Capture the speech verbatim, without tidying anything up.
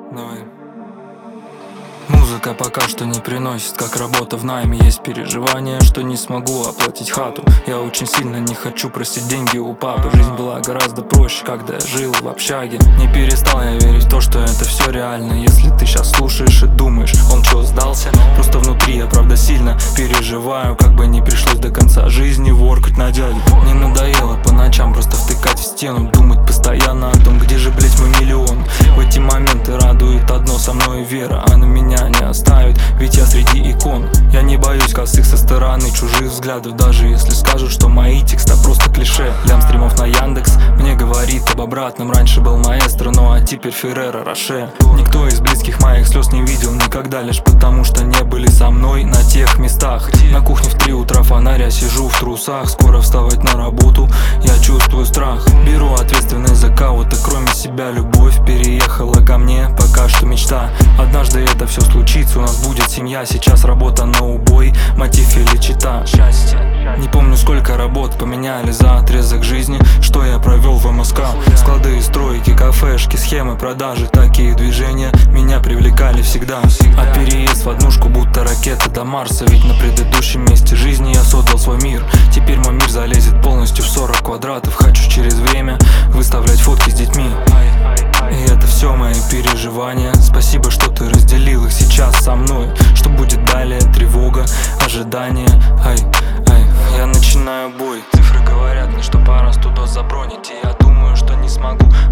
Давай. Музыка пока что не приносит, как работа в найме. Есть переживание, что не смогу оплатить хату. Я очень сильно не хочу просить деньги у папы. Жизнь была гораздо проще, когда я жил в общаге. Не перестал я верить в то, что это все реально. Если ты сейчас слушаешь и думаешь, он чё, сдался? Просто внутри я правда сильно переживаю. Как бы не пришлось до конца жизни воркать на дядю. Не надоело по ночам просто втыкать в стену, думать постоянно о том, где же, блять, мой миллион. В эти моменты радует одно: со мной вера, она меня не оставит, ведь я среди икон. Я не боюсь косых со стороны чужих взглядов, даже если скажут, что мои тексты просто клише. Лям стримов на Яндекс мне говорит об обратном. Раньше был маэстро, ну а теперь Ферреро Роше. Никто из близких моих слез не видел никогда, лишь потому что не были со мной на тех местах. На кухне в три утра фонаря сижу в трусах. Скоро вставать на работу, я чувствую страх. Беру ответственность за кого-то, кроме себя. Любовь переехала ко мне, пока что мечта. Однажды это все случится, у нас будет семья. Сейчас работа на убой, мотив или чита. Счастье. Не помню, сколько работ поменяли за отрезок жизни, что я провел в МСК. Склады, стройки, кафешки, схемы продажи, такие движения меня привлекали всегда. А переезд в однушку будто ракета до Марса, ведь на предыдущем месте жизни я создал свой мир. Теперь мой мир залезет полностью в сорок квадратов. Хочу через время выставлять фотки с детьми. И это все мои переживания. Спасибо, что ты разделил их сейчас со мной. Что будет далее? Тревога, ожидание. Ай, ай, я начинаю бой. Цифры говорят мне, что пора сто доз забронить, и я думаю, что не смогу